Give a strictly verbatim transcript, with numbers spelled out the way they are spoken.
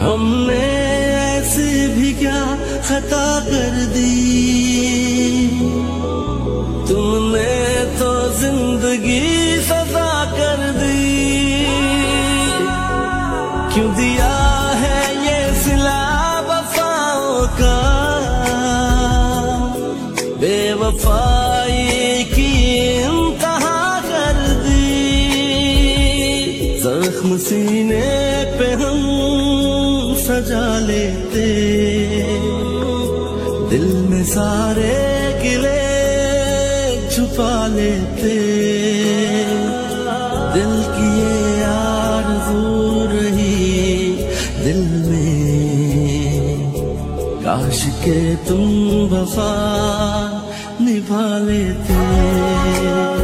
हमने ऐसी भी क्या खता कर दी, तुमने तो जिंदगी सजा कर दी। क्यों दिया है ये सिला वफाओं का, बेवफाई की इंतहा कर दी। जख्म सीने पे हम सजा लेते, दिल में सारे गिले छुपा लेते। दिल की ये आरज़ू रही दिल में, काश के तुम वफा निभा लेते।